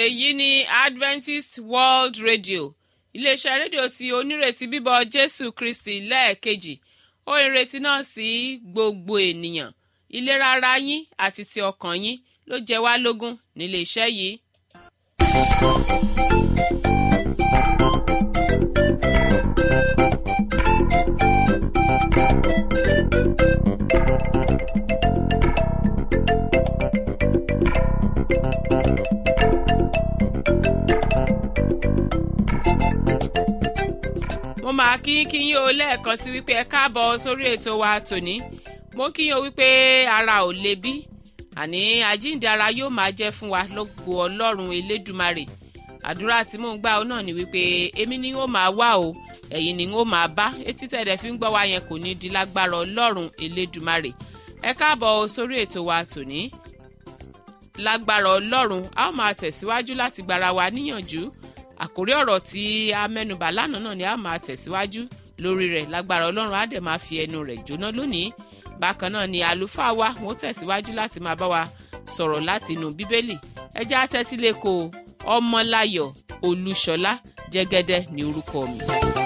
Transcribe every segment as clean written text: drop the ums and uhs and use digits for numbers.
èyí ni Adventist World Radio iléeṣẹ́ rédíò tí onírètí bíbọ̀ Jésù Kristi lẹ́ẹ̀kejì ó ìrètí náà sí gbogbo ènìyàn ìlera ara yín àti ti ọkàn yín ló jẹ wá lógún nílé iṣẹ́ yìí. mo máa kí yín o lẹ́ẹ̀kan sí wípé ẹ káàbọ̀ sórí ètò wa tòní mo kí yín o wípé ara ò le bí àní àjíǹde ara yóò máa jẹ́ fún wa lógo Ọlọ́run Elédùmarè àdúrà tí mò ń gbà ó náà ni wípé èmi ni ó máa wá o ẹ̀yin ni ó máa bá etí tẹ̀dẹ̀ fi ń gbọ́ wa yẹn kò ní di lágbára Ọlọ́run Elédùmarè ẹ káàbọ̀ sórí ètò wa tòní lágbára Ọlọ́run a ó máa tẹ̀síwájú láti gbára wa níyànjú àkórí ọ̀rọ̀ tí a mẹ́nubà lánàá náà ni a máa tẹ̀síwájú lórí rẹ̀ lágbára Ọlọ́run á dẹ̀ máa fi ẹnu rẹ̀ jóná lónìí bákan náà ni àlùfáà wa wọ́n tẹ̀síwájú láti máa bá wa sọ̀rọ̀ láti inú bíbélì ẹ jẹ́ á tẹ́tí lẹ́kọ̀ọ́ Ọmọláyọ̀ Olúṣọlá Jẹ́gẹ́dẹ́ ní orúkọ mi.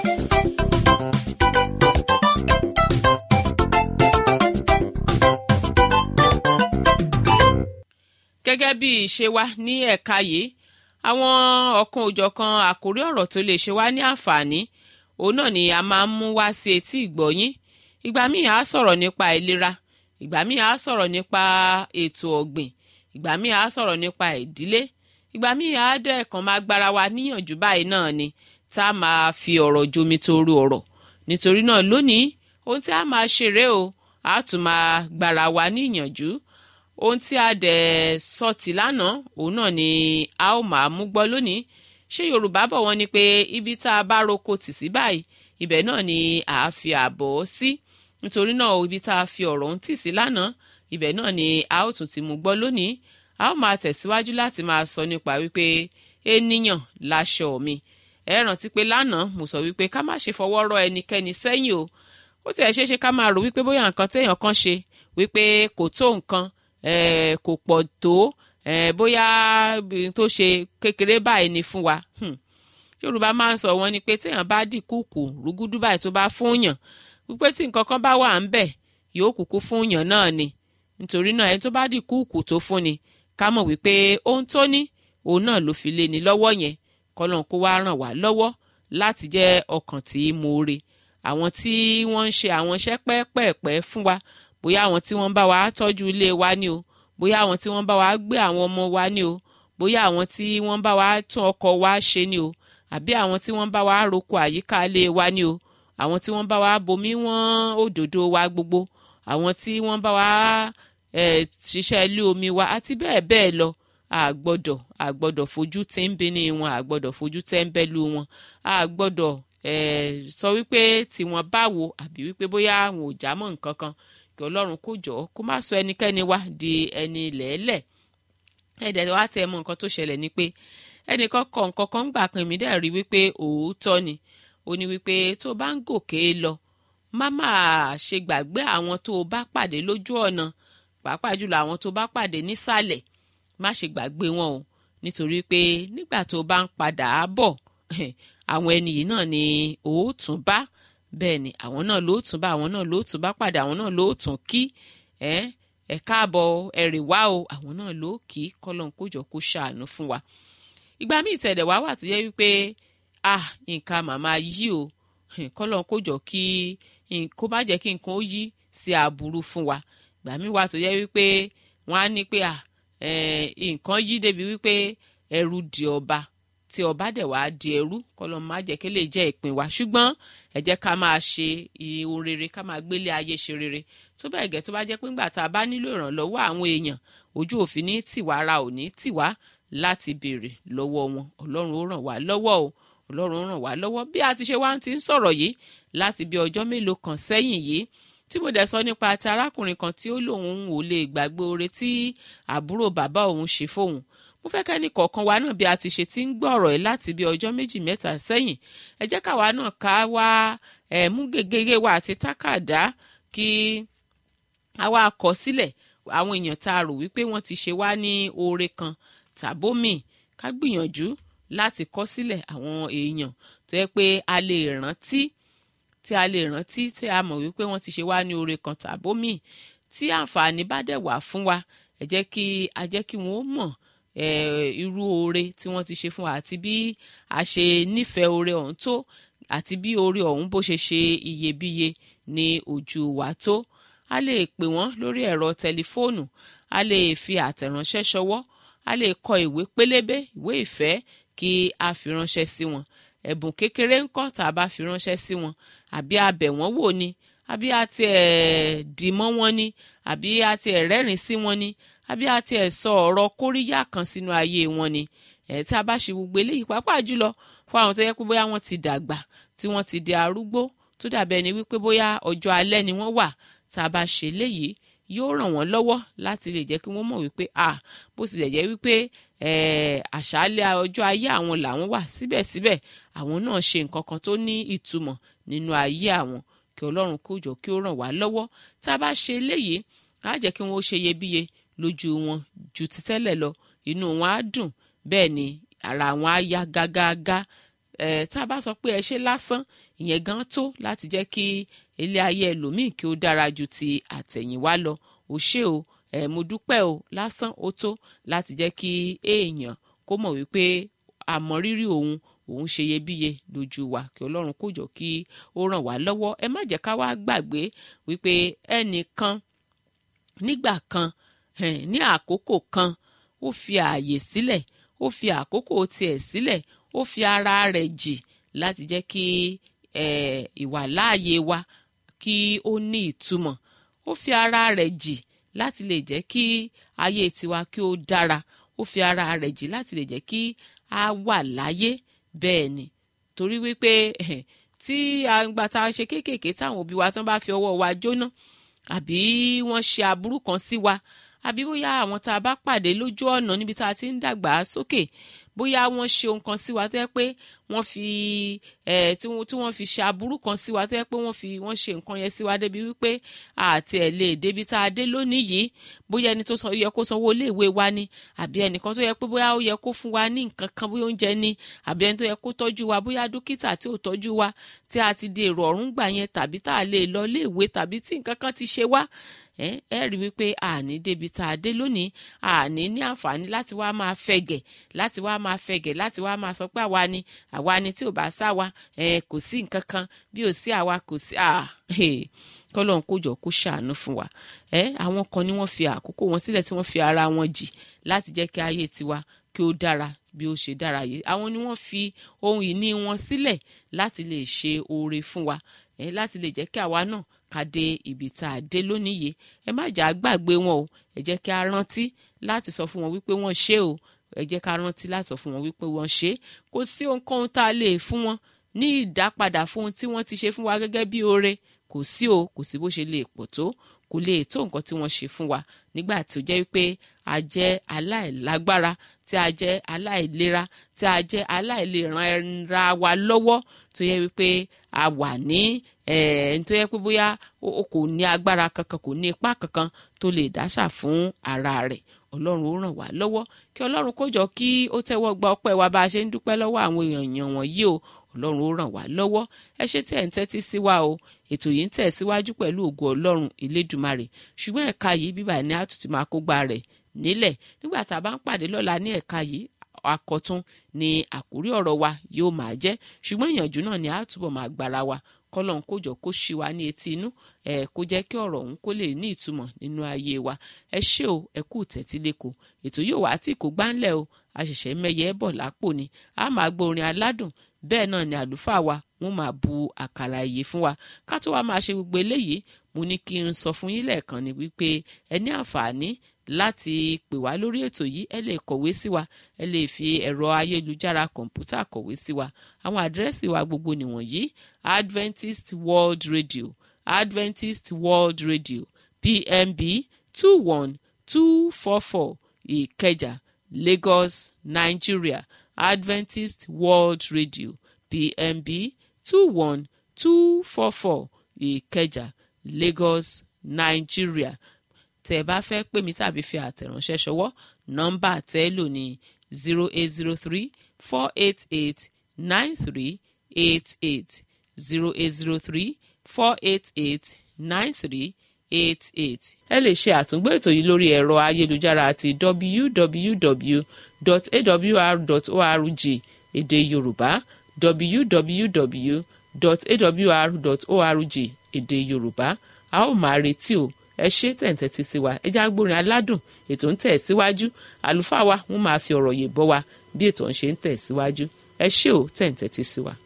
gẹ́gẹ́ bí ìṣe wa ní ẹ̀ka yìí àwọn ọ̀kan òjọ̀kan àkórí ọ̀rọ̀ tó lè ṣe wá ní àǹfààní òun náà ni a máa ń mú wá sí etí ìgbọ̀yín ìgbà míì á sọ̀rọ̀ nípa ìlera ìgbà míì á sọ̀rọ̀ nípa ètò ọ̀gbìn ìgbà míì á sọ̀rọ̀ nípa ìdílé ìgbà míì á dẹ̀ kàn máa gbára wa níyànjú báyìí náà ni tá a máa fi ọ̀rọ̀ jomi toru ọ̀rọ̀ nítorí náà lónìí ohun tí a máa ṣeré o a tún máa gbára wa níyànjú ohun tí a dẹ̀ sọ̀tì lánàá òun náà ni a ó máa mú gbọ́ lónìí ṣé Yorùbá bọ̀ wọ́n ní pé ibi tá a bá roko tì sí báyìí ibẹ̀ náà ni a fi àbọ̀ sí nítorí náà ibi tá a fi ọ̀rọ̀ ń tì sí lánàá ibẹ̀ náà ni a ó tún ti mú gbọ́ lónìí a ó máa tẹ̀síwájú láti máa sọ nípa wípé ènìyàn láṣọ mi ẹ rántí pé lánàá mo sọ wípé ká má ṣe fọwọ́ rọ́ ẹnikẹ́ni sẹ́yìn o ó tiẹ̀ ṣeé ṣe ká máa rò wípé bóyá nǹkan téèyàn kan ṣe wípé kò tó nǹkan kò pọ̀ tó bóyá tó ṣe kékeré báyìí ni fún wa Yorùbá máa ń sọ wọ́n ní pé téèyàn bá dì kúkú rúgúdú báyìí tó bá fún yàn wípé tí nǹkan kan bá wà ń bẹ̀ yóò kúkú fún yàn náà ni nítorí náà ẹni tó bá dì kúkú tó fún ni ká mọ̀ wípé ohun tó ní òun náà ló fi lé ni lọ́wọ́ yẹn kọ́lọ́n kó wá ràn wá lọ́wọ́ láti jẹ́ ọkàn tí moore àwọn tí wọ́n ń ṣe àwọn iṣẹ́ pẹ́ẹ́pẹ́ẹ̀pẹ́ fún wa bóyá àwọn tí wọ́n bá wa tọ́jú ilé wa ni o bóyá àwọn tí wọ́n bá wa gbé àwọn ọmọ wa ni o bóyá àwọn tí wọ́n bá wa tún ọkọ̀ wa ṣe ni o àbí àwọn tí wọ́n bá wa roko àyíká ilé wa ni o àwọn tí wọ́n bá wa bomi wọ́n òdòdó wa gbogbo àwọn tí wọ́n bá wa ṣiṣẹ́ ilé omi wa àti bẹ́ẹ̀ bẹ́ẹ̀ lọ àgbọ́dọ̀ fojú tẹ́ńbẹ́lú wọn àgbọ́dọ̀ fojú tẹ́ńbẹ́lú wọn àgbọ́dọ̀ sọ wípé tiwọn báwo àbí wípé bóyá àwọn ò já mọ́ nǹkan kan kí Ọlọ́run kó jọ kó má sọ ẹnikẹ́ni wá di ẹni lẹ́ẹ̀lẹ̀ ẹ̀dẹ̀ wá tẹ́ mọ̀ nǹkan tó ṣẹlẹ̀ ni pé ẹnìkan kọ nǹkan kan gbà kan mi dẹ̀ rí wípé òótọ́ ni ó ní wípé tó bá ń gòkè lọ má máa ṣe gbàgbé àwọn tó bá pàdé lójú ọ̀nà pàápàá jùlọ àwọn tó bá pàdé nísàlẹ̀ má ṣe gbàgbé wọn o nítorí pé nígbà tó bá ń padà bọ̀ àwọn ẹni yìí náà ni òótún bá bẹ́ẹ̀ ni àwọn náà ló tún bá àwọn náà ló tún bá pàdé àwọn náà ló tún kí ẹ káàbọ̀ ẹ̀rì wá o àwọn náà ló kí kọ́lọ́n kó jọ kó ṣàánú fún wa. ìgbà míì tẹ̀lẹ̀ wá wà tó yẹ wípé nǹkan màmá yí o kọ́lọ́n kó jọ kí kó má jẹ́ kí nǹkan ó yí sí aburú fún wa. ìgbà míì wà tó yẹ wípé wọ́n á ní pé nǹkan yí débi wípé ẹrú di ọba tí ọba dẹ̀ wá di ẹrú kọ́lọ́n má jẹ́ kí lè jẹ́ ìpín wa ṣùgbọ́n ẹ jẹ́ ká máa ṣe ohun rere ká máa gbélé ayé ṣe rere tó bẹ́ẹ̀ gẹ́ tó bá jẹ́ pé ńgbà tá a bá nílò ìrànlọ́wọ́ àwọn èèyàn ojú òfin ní tìwá ara ò ní tìwá láti béèrè lọ́wọ́ wọn Ọlọ́run ó ràn wá lọ́wọ́ o Ọlọ́run ó ràn wá lọ́wọ́ bí a ti ṣe wá ti ń sọ̀rọ̀ yìí láti bí ọjọ́ mélòó kan sẹ́yìn yìí tí mo dẹ̀ sọ nípa ti arákùnrin kan tí ó lóun ò lè gbàgbé oore tí àbúrò bàbá òun ṣe fóun mo fẹ́ kẹ́ni kọ̀ọ̀kan wa náà bí a ti ṣe ti ń gbọ́ ọ̀rọ̀ ẹ̀ láti bí ọjọ́ méjì mẹ́ta sẹ́yìn ẹ jẹ́ káwa náà ká wá mú gègé wa àti tákàdá kí a wá kọ sílẹ̀ àwọn èèyàn tá a rò wípé wọ́n ti ṣe wá ní oore kan tàbómì ká gbìyànjú láti kọ sílẹ̀ àwọn èèyàn tó yẹ pé a lè rántí tí a mọ̀ wípé wọ́n ti ṣe wá ní oore kan tàbómì tí àǹfààní bá dẹ̀ wà fún wa ẹ jẹ́ kí wọ́n mọ̀ irú oore tí wọ́n ti ṣe fún wa àti bí a ṣe nífẹ̀ẹ́ oore ọ̀hún tó àti bí oore ọ̀hún bó ṣe ṣe iyebíye ní ojú wa tó. A lè pè wọ́n lórí ẹ̀rọ tẹlifóònù, a lè fi àtẹ̀ránṣẹ́ ṣọwọ́, a lè kọ ìwé pélébé, ìwé ìfẹ́ kí a fi ránṣẹ́ sí wọn. Ẹ̀bùn kékeré ńkọ́ tá a bá fi ránṣẹ́ sí wọn, àbí a bẹ̀ wọ́n wò ni, àbí a ti dì mọ́ wọn ni, àbí a ti rẹ́rìn sí wọn ni, àbí a ti sọ ọ̀rọ̀ kóríyá kan sínú ayé wọn ni. Tí a bá ṣe gbogbo eléyìí pàápàá jùlọ fún àwọn tó yẹ pé bóyá wọ́n ti dàgbà tí wọ́n ti di arúgbó tó dàbẹ̀ ni wípé bóyá ọjọ́ alẹ́ ni wọ́n wà, tá a bá ṣe léyìí yóò ràn wọ́n lọ́wọ́ láti lè jẹ́ kí wọ́n mọ̀ wípé bó ti jẹ́ wípé àṣálẹ́ ọjọ́ ayé àwọn làwọn wà, síbẹ̀síbẹ̀ àwọn náà ṣe nǹkan kan tó ní ìtumọ̀ nínú ayé àwọn. Kí Ọlọ́run kó jọ kí ó ràn wá lọ́wọ́. Tá a bá ṣe léyìí á jẹ́ kí wọ́n ṣe iyebíye lójú wọn ju ti tẹ́lẹ̀ lọ, inú wọn á dùn, bẹ́ẹ̀ ni ara wọn á yá gágágá. Tá a bá sọ pé ẹ ṣe lásán, ìyẹn gan tó láti jẹ́ kí ilé ayé ẹlòmíì kí ó dára ju ti àtẹ̀yìnwá lọ. Ó ṣé o, mo dúpẹ́ o, lásán ó tó láti jẹ́ kí èèyàn kó mọ̀ wípé àmọ̀rírì òun ṣe iyebíye lójú wa. Kí Ọlọ́run kó jọ kí ó ràn wá lọ́wọ́. Ẹ má jẹ́ ká wá gbàgbé wípé ẹnìkan nígbà kan ní àkókò kan ó fi ààyè sílẹ̀, ó fi àkókò tiẹ̀ sílẹ̀, ó fi ara rẹ̀ jì láti jẹ́ kí ìwàláàyè wa kí ó ní ìtumọ̀. Ó fi ara rẹ̀ jì láti lè jẹ́ kí ayé tiwa kí ó dára. Ó fi ara rẹ̀ jì láti lè jẹ́ kí a wà láyé. Bẹ́ẹ̀ ni, torí wípé tí àgbà tá a ṣe kéékèèké táwọn òbí wa tán bá fi ọwọ́ wa jóná, àbí wọ́n ṣe aburú kan sí wa, àbí bóyá àwọn tá a bá pàdé lójú ọ̀nà níbi tá a ti ń dàgbà sókè, bóyá wọ́n ṣe ohun kan sí wa tó yẹ pé wọ́n fi tí wọ́n fi ṣe aburú kan sí wa tó yẹ pé wọ́n ṣe nǹkan yẹn sí wa débi wípé àti ẹ̀ lè débi tá a dé lónìí yìí. Bóyá ẹni tó yẹ kó sanwó iléèwé wa ni, àbí ẹnìkan tó yẹ pé bóyá ó yẹ kó fún wa ní nǹkan kan, bóyá oúnjẹ ni, àbí ẹni tó yẹ kó tọ́jú wa, bóyá dókítà tí ò tọ́jú wa tí a ti di èrò ọ̀run gbà yẹn, tàbí tá a lè lọ iléèwé, tàbí tí nǹkan kan ti ṣe wá. Ẹ rí wípé àní débi tá a dé lónìí, àní ní àǹfààní láti wá máa fẹ̀gẹ̀, láti wá máa sọ pé àwa ni tí ò bá sá wa kò sí nǹkan kan, bí ò sí àwa kò sí. Kọ́lọ́run kó jọ kó ṣàánú fún wa. Àwọn kan ni wọ́n fi àkókò wọn sílẹ̀ tí wọ́n fi ara wọn jì láti jẹ́ kí ayé tiwa kí ó dára bí ó ṣe dára yìí. Àwọn ni wọ́n fi ohun ìní wọn sílẹ̀ láti lè ṣe oore fún wa, láti lè jẹ́ kí àwa náà ká dé ibi tá a dé lónìí yìí. Ẹ má jà á gbàgbé wọn o, ẹ jẹ́ kí a rántí láti sọ fún wọn wípé wọ́n ṣe o. Ẹ jẹ́ ká rántí láti sọ fún wọn wípé wọ́n ṣe. Kò sí ohunkóhun tá a lè fún wọn ní ìdápadà fún ohun tí wọ́n ti ṣe fún wa gẹ́gẹ́ bí oore. Kò sí o, kò sí bó ṣe lè pọ̀ tó, kò lè tó nǹkan tí wọ́n ṣe fún wa nígbà tí ó jẹ́ wípé a jẹ́ aláìlágbára, tí a jẹ́ aláìlera, tí a jẹ́ aláìlera wa lọ́wọ́, tó yẹ wípé a wà ní tó yẹ pé bóyá o kò ní agbára kankan, kò ní ipá kankan tó lè dásà fún ara rẹ̀. Ọlọ́run ó ràn wá lọ́wọ́. Kí Ọlọ́run kó jọ kí ó tẹ́wọ́ gba ọpẹ́ wa bá a ṣe ń dúpẹ́ lọ́wọ́ àwọn èèyàn wọ̀nyí o. Ọlọ́run ó ràn wá lọ́wọ́. Ẹ ṣé tí ẹ̀ ń tẹ́tí sí wa o. Ètò yìí ń tẹ̀síwájú pẹ̀lú ògo Ọlọ́run Elédùmarè, ṣùgbọ́n ẹ̀ka yìí bíbà ní àtúntì máa kó gba rẹ̀ nílẹ̀. Nígbà tá a bá ń pàdé lọ́la ní ẹ̀ka yìí, àkọ́tún ni àkórí ọ̀rọ̀ wa yóò máa jẹ́, ṣùgbọ́n ìyànjú náà ni a túbọ̀ máa gbára wa. Kọ́lọ́run kó jọ kó ṣí wa ní etí inú, kó jẹ́ kí ọ̀rọ̀ òun kó lè ní ìtumọ̀ nínú ayé wa. Ẹ ṣé o, ẹ kú tẹ́tíléko. Ètò yóò wá tí kò gbáńlẹ̀ o, a ṣẹ̀ṣẹ̀ mẹ́yẹ bọ̀ lápò ni. A máa gbọ́ orin aládùn, bẹ́ẹ̀ náà ni àlùfáà wa wọ́n máa bu àkàrà ìyè fún wa. Ká tó wá máa ṣe gbogbo eléyìí, mo ní kí n sọ fún yín lẹ́ẹ̀kan ni wípé ẹ ní àǹfààní láti pè wá lórí ètò yìí. Ẹ lè kọ̀wé sí wa, ẹ lè fi ẹ̀rọ ayélujára kọ̀ǹpútà kọ̀wé sí wa. Àwọn àdírẹ́sì wa gbogbo nìwọ̀nyí: Adventist World Radio, Adventist World Radio, PMB 21244, Ìkẹjà, Lagos, Nigeria. Adventist World Radio, PMB 21244, Ìkẹjà, Lagos, Nigeria. Tẹ́ bá fẹ́ pè mí tàbí fi àtẹ̀ránṣẹ́ ṣọwọ́, nọ́mbà tẹ́ lò ní 0803-488-9388 0803-488-9388. ẹ lè ṣe àtúngbò ètò yìí lórí ẹ̀rọ ayélujára àti www.awr.org èdè Yorùbá www.awr.org èdè Yorùbá. a ó máa retí o. ẹ ṣé tẹ̀ǹtẹ̀tì sí wa. ẹ já gbórin aládùn. ètò ń tẹ̀ síwájú. àlùfáà wa wọ́n máa fi ọ̀rọ̀ yè bọ́ wa bí ètò ń ṣe ń tẹ̀ síwájú. ẹ ṣé o tẹ̀ǹtẹ̀tì sí wa.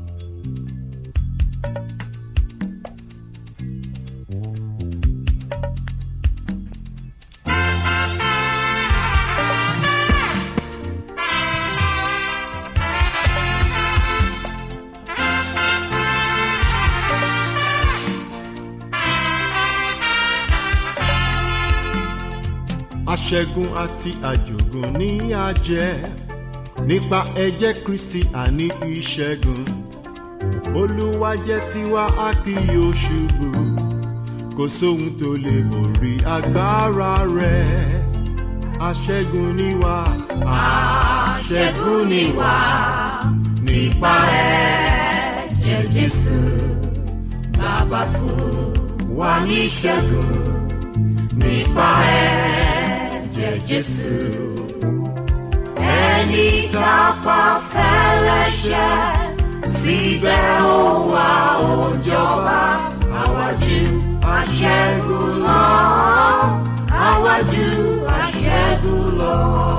Aṣẹ́gun àti àjògùn ní àjẹ́ nípa ẹ̀jẹ̀ Kristi àní ìṣẹ́gun. Olúwa jẹ́ tiwa a kì yóò ṣubú, kò sóhun tó lè borí agbára rẹ̀. Aṣẹ́gun ni wá, aṣẹ́gun ni wá nípa ẹ̀jẹ̀ Jésù. Bàbá fún wa ní ìṣẹ́gun nípa ẹ̀jẹ̀ Jésù. Ẹni tá a pa fẹ́lẹ́ṣẹ̀, síbẹ̀ ó wá ó jọba. Àwa jù aṣẹ́gun lọ, àwa jù aṣẹ́gun lọ.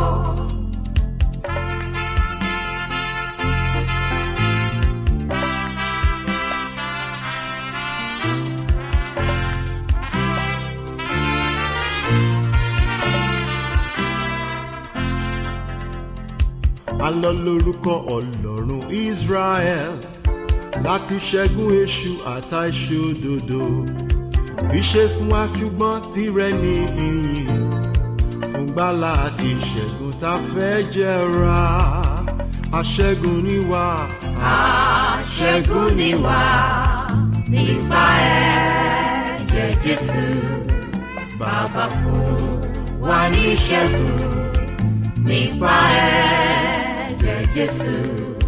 Alọ lórúkọ Ọlọ́run Israel láti ṣẹ́gun èṣù àtàìṣòdodo. Ìṣe fún wa ṣùgbọ́n tirẹ̀ ní ìyìn, fún gbàlà àti ìṣẹ́gun tá fẹ́ jẹra. Aṣẹ́gun ni wá, aṣẹ́gun ni wá nípa ẹ̀jẹ̀ Jésù. Bàbá fún wa ní ìṣẹ́gun nípa ẹ̀jẹ̀ Jésù.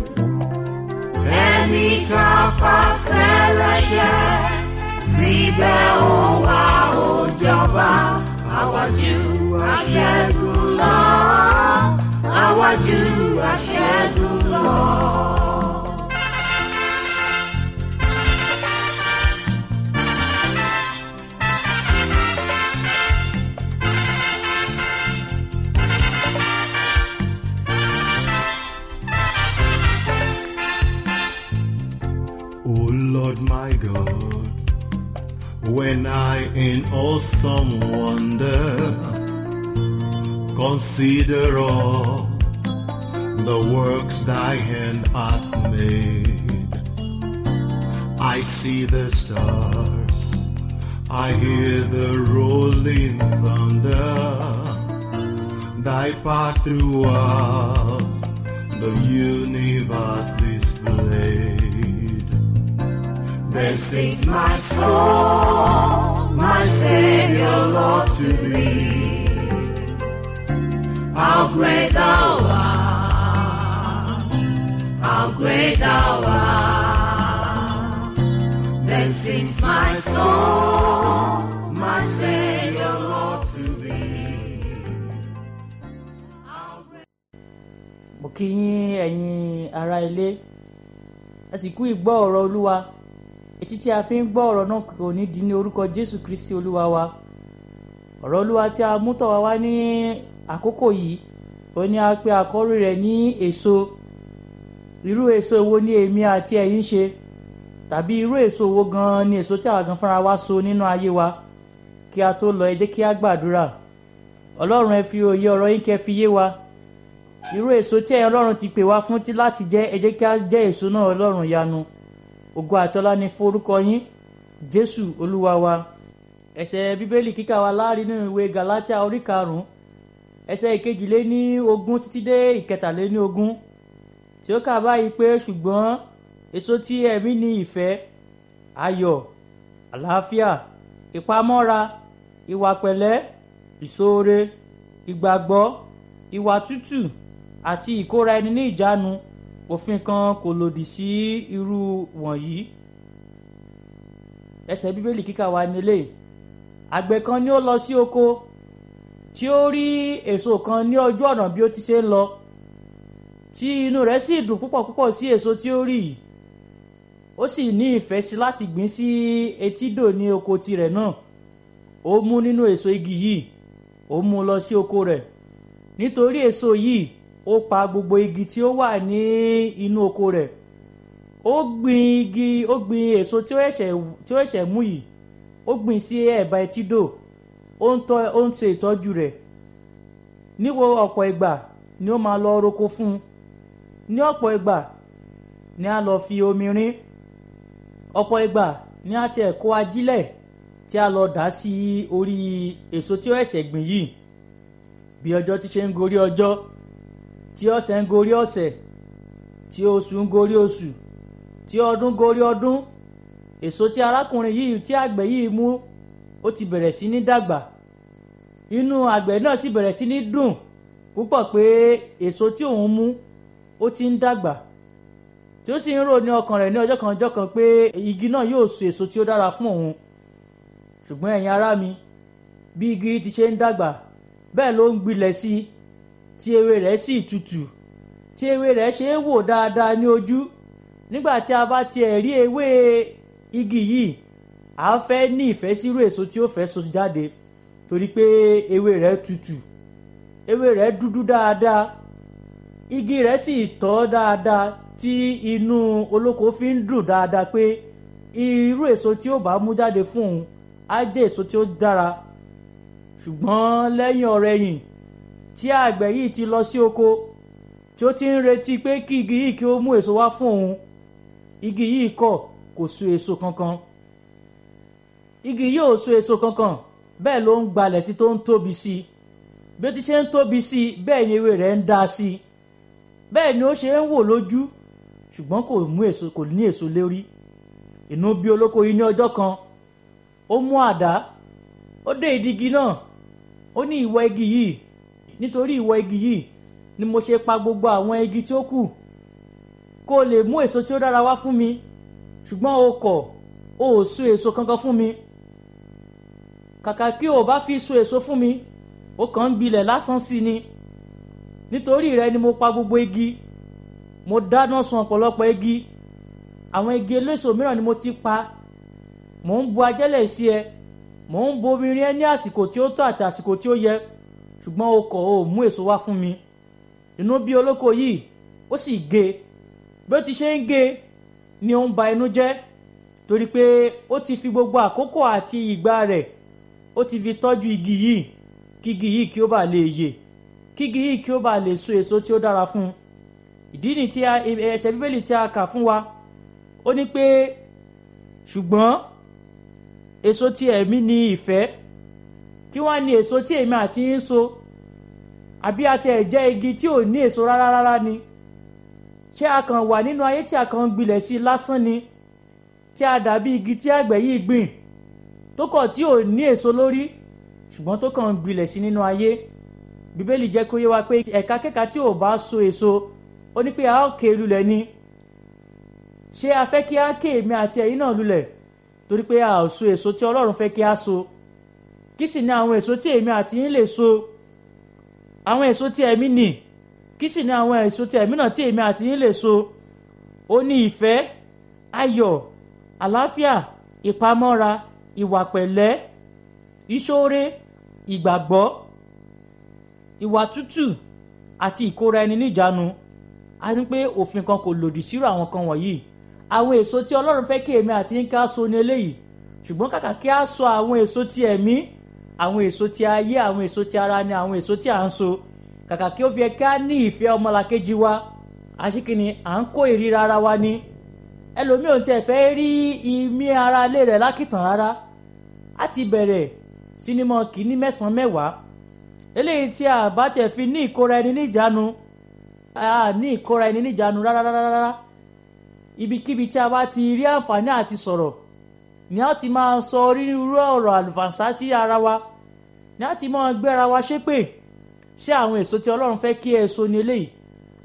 Ẹni tá a pa fẹ́lẹ́ṣẹ̀, síbẹ̀ ó wá ó jọba. Àwa jù aṣẹ́gun lọ, àwa jù aṣẹ́gun lọ. O Lord my God, when I in awesome wonder consider all the works thy hand hath made, I see the stars, I hear the rolling thunder, thy path throughout the universe displayed. Then sings my soul, my Savior, Lord, to thee. How great thou art, how great thou art. Then sings my soul, my Savior, Lord, to thee. Mo kí yín ẹ̀yin ará ilé, ẹ sì kú ìgbọ́ ọ̀rọ̀ Olúwa. Etí tí a fi ń gbọ́ ọ̀rọ̀ náà kò ní di ní orúkọ Jésù Kristi Olúwa wa. Ọ̀rọ̀ Olúwa tí a mú tọ̀ wá ní àkókò yìí, ó ní a pè àkọ́rí rẹ̀ ní èso. Irú èso wo ni èmi àti ẹ̀yin ṣe? Tàbí irú èso wo gan ni èso tí àwa gan fúnra wa so nínú ayé wa? Kí a tó lọ, ẹ jẹ́ kí a gbàdúrà. Ọlọ́run, ẹ fi òye ọ̀rọ̀ yín kẹ́ fi yé wa. Irú èso tí ẹ̀yin Ọlọ́run ti pè wá fún láti jẹ, ẹ jẹ́ kí a jẹ èso náà, Ọlọ́run ìyanu. Ògo àti ọlá ni fún orúkọ yín, Jésù Olúwa wa. Ẹsẹ̀ Bíbélì kíkà wa láàrin nínú ìwé Gàlátíà orí 5, ẹsẹ̀ 22 títí dé 23, tí ó kà báyìí pé ṣùgbọ́n èso tí ẹ̀mí ni ìfẹ́, ayọ̀, àlàáfíà, ìpamọ́ra, ìwà pẹ̀lẹ́, ìṣoore, ìgbàgbọ́, ìwà tútù, àti ìkóra ẹni ní ìjánu òfin kan kò lòdì sí irú wọ̀nyí. ẹsẹ̀ bíbélì kíkà wa nílé: àgbẹ̀ kan ni ó lọ sí oko tí ó rí èso kan ní ojú ọ̀nà bí ó ti ṣe ń lọ, tí inú rẹ̀ sì dùn púpọ̀ púpọ̀ sí èso tí ó rí yìí. Ó sì ní ìfẹ́ sí láti gbìn sí etídò ní oko tirẹ̀ náà. Ó mú nínú èso igi yìí, ó mú lọ sí oko rẹ̀. Nítorí èso yìí, ó pa gbogbo igi tí ó wà ní inú oko rẹ̀. Ó gbìn èso tí ó ẹ̀ṣẹ̀ mú yìí, ó gbìn sí ẹ̀bá etídò. Ó ń ṣe ìtọ́jú rẹ̀. Níwò ọ̀pọ̀ ìgbà ni ó máa lọ roko fún un. Ní ọ̀pọ̀ ìgbà ni a lọ fi omi rin. Ọ̀pọ̀ ìgbà ni a ti kó ajílẹ̀ tí a lọ dà sí orí èso tí ó ẹ̀ṣẹ̀ gbìn yìí. Bí ọjọ́ ti ṣe ń gorí ọjọ́, tí ọ̀sẹ̀ ń gorí ọ̀sẹ̀, tí oṣù ń gorí oṣù, tí ọdún gorí ọdún, èso tí arákùnrin yìí tí àgbẹ̀ yìí mú ó ti bẹ̀rẹ̀ sí ní dàgbà. Inú àgbẹ̀ náà sì bẹ̀rẹ̀ sí ní dùn púpọ̀ pé èso tí òun mú ó ti ń dàgbà, tí ó sì ń rò ní ọkàn rẹ̀ ní ọjọ́ kan pé igi náà yóò so èso tí ó dára fún òun. Ṣùgbọ́n ẹ̀yin ará mi, bí igi ti ṣe ń dàgbà bẹ́ẹ̀ ló ń gbilẹ̀ sí, tí ewé rẹ̀ sì tutù, tí ewé rẹ̀ ṣe é wò dáadáa ní ojú. Nígbà tí a bá tiẹ̀ rí ewé igi yìí, a fẹ́ ní ìfẹ́ sírú èso tí ó fẹ́ so jáde, torí pé ewé rẹ̀ tutù, ewé rẹ̀ dúdú dáadáa, igi rẹ̀ sì tọ́ dáadáa, tí inú olóko fi ń dùn dáadáa pé irú èso tí ó bá mú jáde fún òun á jẹ́ èso tí ó dára. Ṣùgbọ́n lẹ́yìn ọ̀rẹ̀yìn tí àgbẹ̀ yìí ti lọ sí oko, tí ó ti ń retí pé kí igi yìí kí ó mú èso wá fún òun, igi yìí kò so èso kankan. Igi yìí ò so èso kankan, bẹ́ẹ̀ ló ń gbalẹ̀ sí tó ń tóbi sí. Bí ó ti ṣe ń tóbi sí, bẹ́ẹ̀ ni ewé rẹ̀ ń dá sí, bẹ́ẹ̀ ni ó ṣe ń wò lójú, ṣùgbọ́n kò ní èso lórí. Inú bí olóko yìí ní ọjọ́ kan, ó mú àdá, ó dé ìdí igi náà. Ó ní ìwọ igi yìí, nítorí ìwọ igi yìí ni mo ṣe pa gbogbo àwọn igi tí ó kù, kó lè mú èso tí ó dára wá fún mi. Ṣùgbọ́n ó so èso kankan fún mi. Kàkà kí o bá fi so èso fún mi, ó kàn ń gbilẹ̀ lásán sí ni. Nítorí rẹ ni mo pa gbogbo igi, mo dáná sun ọ̀pọ̀lọpọ̀ igi. Àwọn igi eléso mìíràn ni mo ti pa. Mò ń bu ajẹ́lẹ̀ sí ẹ, mò ń bomi rin ẹ ní àsìkò tí ó tọ́ àti àsìkò tí ó yẹ, ṣùgbọ́n ó mú èso wá fún mi. Inú bí olóko yìí, ó sì gé. Bí ó ti ṣe ń gé ni ó ń ba inú jẹ́, torí pé ó ti fi gbogbo àkókò àti ìgbà rẹ̀ ó ti fi tọ́jú igi yìí, kí igi yìí kí ó bá lè yè, kí igi yìí kí ó bá lè so èso tí ó dára fún un. Ìdí ni tí ẹsẹ̀ bíbélì tí a kà fún wa, ó ní pé ṣùgbọ́n èso tí ẹ̀mí ni ìfẹ́. Kí wá ni èso tí èmi àti yín so? Àbí a ti jẹ́ igi tí ò ní èso rárá ni? Ṣé a kàn wà nínú ayé tí a kàn ń gbilẹ̀ sí lásán ni? Tí a dàbí igi tí àgbẹ̀ yìí gbìn, tó kọ̀ tí ò ní èso lórí, ṣùgbọ́n tó kàn ń gbilẹ̀ sí nínú ayé. Bíbélì jẹ́ kó yé wa pé ẹ̀ka kẹ́ka tí ò bá so èso, ó ní pé a ó ké lulẹ̀ ni. Ṣé a fẹ́ kí a ké èmi àti ẹ̀yin náà lulẹ̀ torí pé a ò so èso tí Ọlọ́run fẹ́ kí a so? Kí sì ni àwọn èso tí èmi àti yín lè so? Àwọn èso tí ẹ̀mí nì. Kí sì ni àwọn èso tí ẹ̀mí náà tí èmi àti yín lè so? Ó ní ìfẹ́, ayọ̀, àlàáfíà, ìpamọ́ra, ìwà pẹ̀lẹ́, ìṣoore, ìgbàgbọ́, ìwà tútù àti ìkóra ẹni níjàánu. A ní pé òfin kan kò lòdì sírò àwọn kan wọ̀nyí. Àwọn èso tí Ọlọ́run fẹ́ kí èmi àti yín ká so ní eléyìí. Ṣùgbọ́n kàkà kí a so àwọn èso tí ẹ̀mí, àwọn èso tí ayé, àwọn èso tí ara ni àwọn èso tí à ń so. Kàkà kí ó fi ká ní ìfẹ́ ọmọlàkejì wa, àṣìkìní à ń kó ìríra ara wa ni. Ẹlòmíì ò tiẹ̀ fẹ́ rí ìmí ara ilé rẹ̀ lákìtàn rárá. A ti bẹ̀rẹ̀ sinimá kìíní mẹ́sàn-án mẹ́wàá. Eléyìí tí a bá tiẹ̀ fi ní ìkóra ẹni níjàánu, a ní ìkóra ẹni níjàánu rárá. Ibikíbi tí a bá ti rí àǹfààní àti sọ̀rọ̀, ni a ti máa sọ onírúurú ọ̀rọ̀ àlùfàǹsá sí ara wa, ni a ti máa gbé ara wa ṣépè. Ṣé àwọn èso tí Ọlọ́run fẹ́ kí ẹ so ní eléyìí?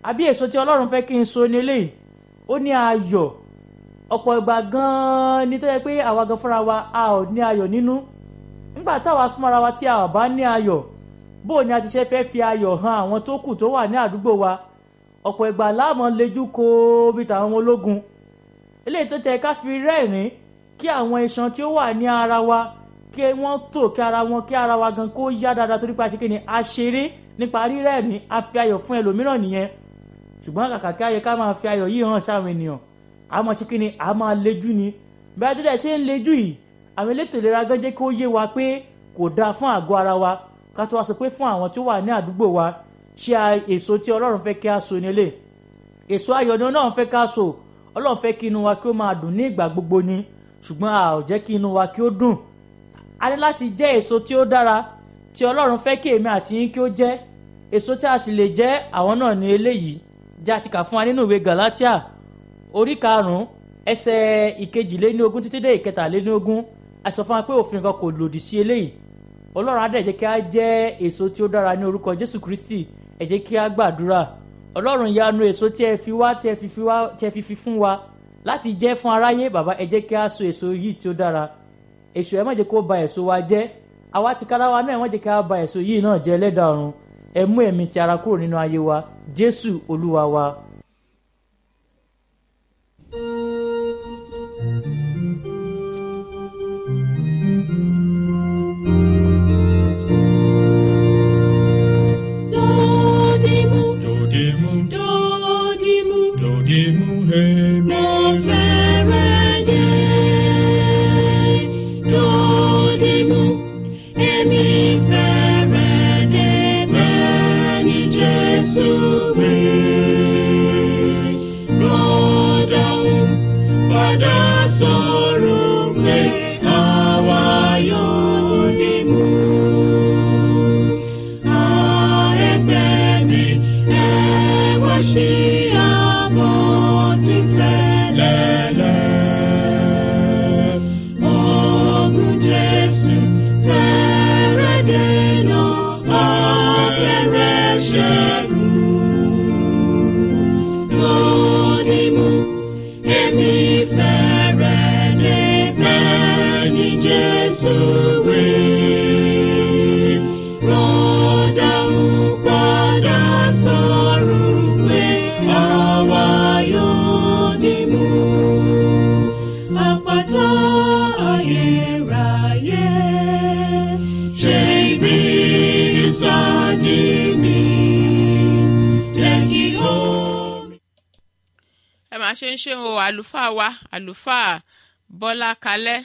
àbí èso tí ọlọ́run fẹ́ kí n so ní eléyìí ó ní ayọ̀. Ọ̀pọ̀ ìgbà gan-an ni tó yẹ pé àwa gan fúnra wa a ò ní ayọ̀ nínú. Nígbà táwa fúnra wa tí a ò bá ní ayọ̀, bó ni a ti ṣe fẹ́ fi ayọ̀ hàn àwọn tó kù tó wà ní àdúgbò wa. Ọ̀pọ̀ ìgbà láàmú lejú ko bí tàwọn ọmọ ológun. Eléyìí tó tẹ ká fi rẹ́rìn kí àwọn iṣan tí ó wà ní ara wa kí wọ́n tò kí ara wa gan kó yá dáadáa torí pé a ṣe kí ni a ṣeré nípa rírẹ́rìn a fi ayọ̀ fún ẹlòmíràn nìyẹn. Ṣùgbọ́n kàkà kí ayẹ ká máa fi ayọ̀ yìí hàn sáwọn ènìyàn, a máa ṣe kí ni a máa lejú ni. Bí a dédé ṣe ń lejú yìí, àwọn elétò ìlera gan jẹ́ kó yé wa pé kò dáa fún àgọ́ ara wa, ká tó wá sọ pé fún àwọn tó wà ní àdúgbò wa ṣé èso tí Ọlọ́run fẹ́ kí a so nílé. Èso ayọ̀ ni Ọlọ́run fẹ́ ká so. Ọlọ́run fẹ́ kí inú wa kí ó máa dùn ní ìgbà gbogbo ni, ṣùgbọ́n a ò jẹ́ kí inú wa kí ó dùn. A ní láti jẹ́ èso tí ó dára tí Ọlọ́run fẹ́ kí èmi àti yín kí ó jẹ́. Èso tí a sì lè jẹ́ àwọn náà ní eléyìí jẹ́ àti kà fún wa nínú ìwé Gàlátíà orí 5 ẹsẹ̀ 22 títí dé 23. A sọ fún wa pé òfin kan kò lòdì sí eléyìí. Ọlọ́run á dẹ̀ jẹ́ kí a jẹ́ èso tí ó dára ní orúkọ Jésù Kristi. Ẹ jẹ́ kí a gbàdúrà. Ọlọ́run yanu èso tí ẹ fi fi fún wa láti jẹ́ fún aráyé. Bàbá ẹ jẹ́ kí a so èso yìí tí ó dára. Èso ẹ má jẹ́ kó ba èso wa jẹ́. Àwa ti kára wa náà ẹ má jẹ́ kí a ba èso yìí náà jẹ́ Ẹlẹ́dàá ọ̀run. Ẹ mú ẹ̀mí ti ara kúrò nínú ayé wa. Jésù Olúwa wa. ṣe ń ṣe o àlùfáà wa àlùfáà Bọ́lá Kalẹ́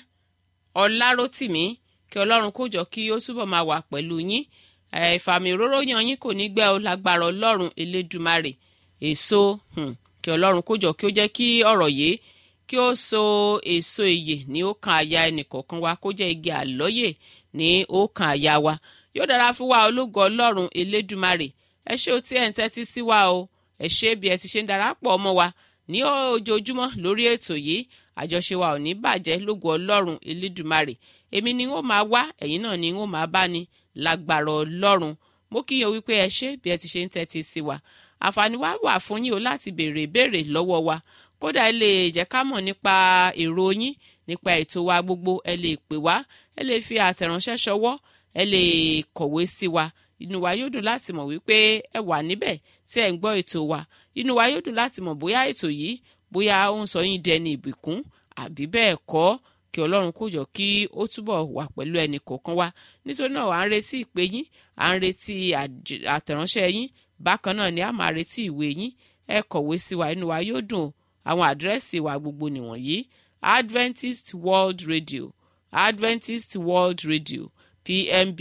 Ọlárótìmí kí Ọlọ́run kó jọ kí ó túbọ̀ máa wà pẹ̀lú yín. Ìfàmì òróró yan yín kò ní gbẹ o lágbára Ọlọ́run Elédùmarè. Èso kí Ọlọ́run kó jọ kí ó jẹ́ kí ọ̀rọ̀ yìí kí ó so èso ìyè ní ọkàn àyà ẹnìkọ̀ọ̀kan wa, kó jẹ́ igi àlọ́yè ní ọkàn àyà wa. Yóò dára fún wa ológo Ọlọ́run Elédùmarè. Ẹ ṣé o tí ẹ̀ ń tẹ́tí sí wa o. Ẹ ṣé bí ẹ ti ṣe ń darapọ̀ mọ́ wa ní ojoojúmọ́ lórí ètò yìí. Àjọṣe wa ò ní bàjẹ́ lógo Ọlọ́run Elédùmarè. Èmi ni wọ́n máa wá, ẹ̀yin náà ni wọ́n máa bá ní lágbára Ọlọ́run. Mo kí yín wípé ẹ ṣé bí ẹ ti ṣe ń tẹ́tí sí wa. Àǹfààní wa wà fún yín o láti béèrè ìbéèrè lọ́wọ́ wa. Kódà ẹ lè jẹ́ ká mọ̀ nípa èrò yín nípa ètò wa gbogbo. Ẹ lè pè wá, ẹ lè fi àtẹ̀ránṣẹ́ ṣọwọ́, ẹ lè kọ̀wé sí wa. Inú wa yóò dùn láti mọ̀ wípé ẹ wà níbẹ̀ tí ẹ ń gbọ́ ètò wa. Inú wa yóò dùn láti mọ̀ bóyá ètò yìí bóyá ó ń sọ yín dẹni ìbùkún àbí bẹ́ẹ̀ kọ́. Kí Ọlọ́run kó jọ kí ó túbọ̀ wà pẹ̀lú ẹnì kọ̀ọ̀kan wa. Nítorí náà à ń retí ìpè yín, à ń retí àtẹ̀ránṣẹ́ yín. Bákan náà ni a máa retí ìwé yín. Ẹ kọ̀wé sí wa, inú wa yóò dùn. Àwọn àdírẹ́sì wa gbogbo nìwọ̀nyí: Adventist World Radio, Adventist World Radio, PMB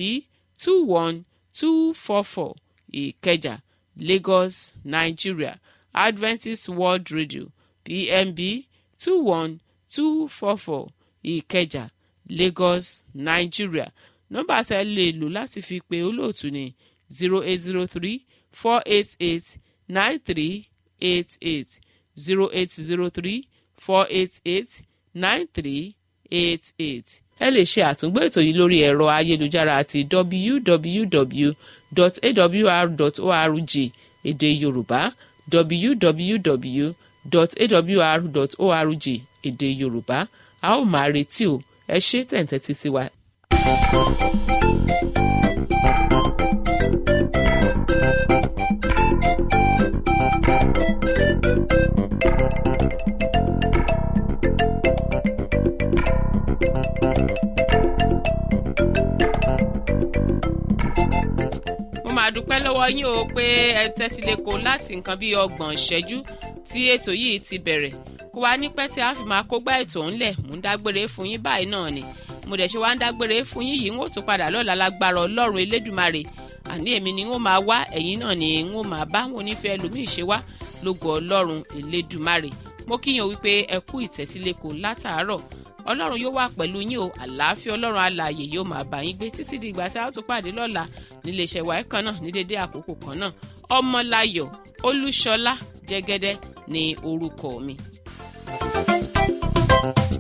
21244 Ìkẹjà, Lagos, Nigeria. Adventist World Radio, PMB 21244 Ìkẹjà, Lagos, Nigeria. Nọ́mbà tẹ́ lè lò láti fi pe olóòtú ni 0803-488-9388 0803-488-9388. Ẹ lè ṣe àtúngbọ́ ètò yìí lórí ẹ̀rọ ayélujára àti www.awr.org èdè Yorùbá www.awr.org èdè Yorùbá. A ó máa retí o. Ẹ ṣé tẹ̀ǹtẹ̀tì sí wa. Dúpẹ́ lọ́wọ́ yín o pé ẹ tẹ́tí lẹ́kọ̀ọ́ láti nǹkan bíi 30 ìṣẹ́jú tí ètò yìí ti bẹ̀rẹ̀. Kó wá ní pẹ́ tí a fi máa kógbá ètò ńlẹ̀ mú ń dágbére fún yín báyìí náà ni. Mo dẹ̀ ṣe wá ń dágbére fún yín yìí ń ó tún padà lọ́la lágbára Ọlọ́run Elédùmarè. Àní èmi ni ń ó máa wá, ẹ̀yin náà ni ń ó máa bá wọn onífẹ́ ẹlòmíì ṣe wá lógo Ọlọ́run Elédùmarè. Mo kíyàn wípé ẹ kú ìtẹ́sílẹ́kọ̀ọ́ látàárọ̀. Ọlọ́run yóò wà pẹ̀lú yín o. Àlàáfíà Ọlọ́run alààyè yóò máa bá yín gbé títí di ìgbà tí a ó tún pàdé lọ́la nílé iṣẹ́ wa kan náà ní dédé àkókò kan náà. Ọmọláyọ̀ Olúṣọlá Jẹ́gẹ́dẹ́ ni orúkọ mi.